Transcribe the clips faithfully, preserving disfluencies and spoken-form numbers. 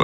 toi.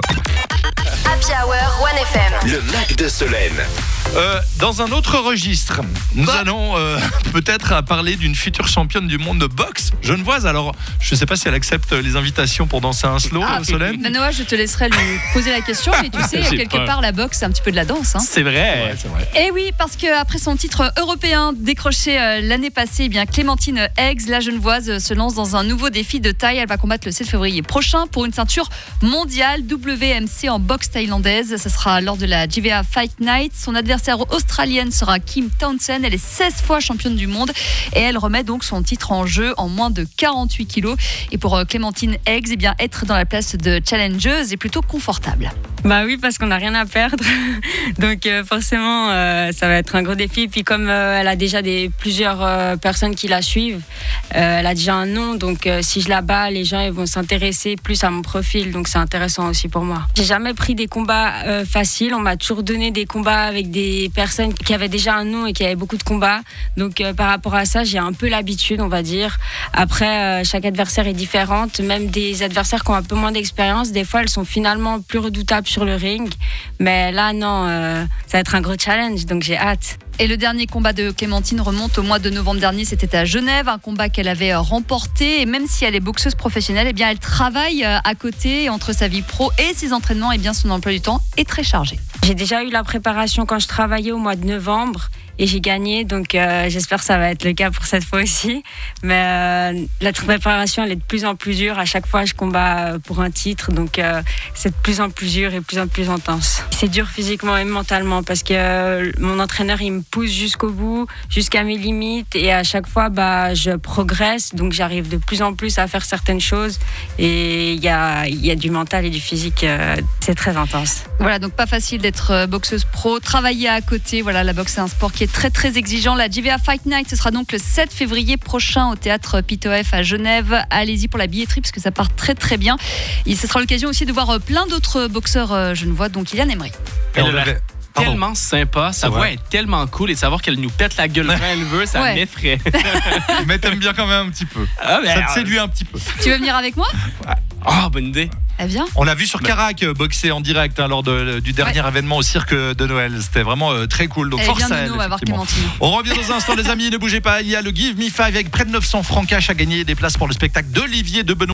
Happy Hour One F M. Le Mac de Solène. Euh, dans un autre registre, nous Quoi allons euh, peut-être parler d'une future championne du monde de boxe genevoise. Alors, je ne sais pas si elle accepte les invitations pour danser un slow, Ah, euh, Solène. Ben Noah, je te laisserai lui poser la question, mais tu sais, J'ai quelque peur. part, la boxe, c'est un petit peu de la danse. Hein. C'est vrai. Ouais, c'est vrai. Et oui, parce qu'après son titre européen décroché euh, l'année passée, eh bien Clémentine Eggs, la genevoise, euh, se lance dans un nouveau défi de taille. Elle va combattre le sept février prochain pour une ceinture mondiale W M C en boxe thaïlandaise. Ce sera lors de la J V A Fight Night. Son adversaire australienne sera Kim Townsend. Elle est seize fois championne du monde et elle remet donc son titre en jeu en moins de quarante-huit kilos. Et pour euh, Clémentine Eggs, eh bien, être dans la place de challengeuse est plutôt confortable. Bah oui, parce qu'on n'a rien à perdre. Donc euh, forcément, euh, ça va être un gros défi. Puis comme euh, elle a déjà des, plusieurs euh, personnes qui la suivent, euh, elle a déjà un nom. Donc euh, si je la bats, les gens ils vont s'intéresser plus à mon profil. Donc c'est intéressant aussi pour moi. J'ai jamais pris des combats euh, faciles. On m'a toujours donné des combats avec des personnes qui avaient déjà un nom et qui avaient beaucoup de combats. Donc euh, par rapport à ça, j'ai un peu l'habitude, on va dire. Après, euh, chaque adversaire est différente. Même des adversaires qui ont un peu moins d'expérience, des fois elles sont finalement plus redoutables sur le ring. Mais là, non, euh, ça va être un gros challenge, donc j'ai hâte. Et le dernier combat de Clémentine remonte au mois de novembre dernier, c'était à Genève, un combat qu'elle avait remporté. Et même si elle est boxeuse professionnelle, eh bien, elle travaille à côté entre sa vie pro et ses entraînements. Eh bien, son emploi du temps est très chargé. J'ai déjà eu la préparation quand je travaillais au mois de novembre et j'ai gagné, donc euh, j'espère que ça va être le cas pour cette fois aussi. Mais euh, la préparation, elle est de plus en plus dure. À chaque fois, je combats pour un titre, donc euh, c'est de plus en plus dur et de plus en plus intense. C'est dur physiquement et mentalement parce que euh, mon entraîneur, il me pousse jusqu'au bout, jusqu'à mes limites, et à chaque fois, bah, je progresse, donc j'arrive de plus en plus à faire certaines choses. Et il y a, il y a du mental et du physique, euh, c'est très intense. Voilà, donc pas facile d'être boxeuse pro, travailler à côté. Voilà, la boxe, c'est un sport qui est très très exigeant. La J V A Fight Night, ce sera donc le sept février prochain au théâtre Pitof à Genève. Allez-y pour la billetterie parce que ça part très très bien. Et ce sera l'occasion aussi de voir plein d'autres boxeurs genevois, dont Kylian Emery. Et on Elle a avait- l'air Pardon. tellement sympa, sa Ouais. voix est tellement cool et de savoir qu'elle nous pète la gueule quand elle veut, ça Ouais. m'effraie. Mais t'aimes bien quand même un petit peu. Ah, mais Ça te alors, séduit un petit peu. Tu veux venir avec moi? Ah, bonne idée. Eh bien. On l'a vu sur Carac euh, boxer en direct hein, lors de- du dernier événement au cirque de Noël. C'était vraiment euh, très cool. Donc Elle est force bien à de elle. nous, on va voir effectivement. Clémentine. On revient dans un instant les amis, ne bougez pas. Il y a le Give Me Five avec près de neuf cents francs cash à gagner, des places pour le spectacle d'Olivier de Benoît.